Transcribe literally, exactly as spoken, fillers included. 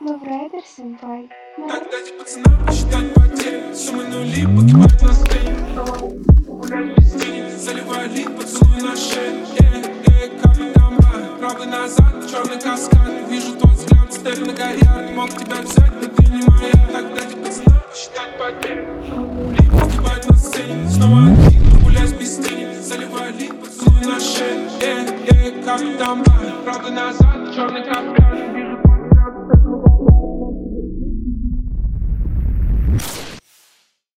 Ловрайдер сэмпай. Так дайте пацанам посчитать потери. Суммы нули погибают на сцене. Гулять без тени, заливая лик, поцелуй на шее. Эй, эй, капли дамба, правый назад, черный каскад. Вижу твой взгляд, степь на горят. Мог тебя взять, но ты не моя. Так дайте пацанам посчитать потери. Лик погибает на сцене. Снова один, прогуляюсь без тени, заливая лик, поцелуй на шее. Эй, эй, капли дамба, правый назад, черный каскад. Вижу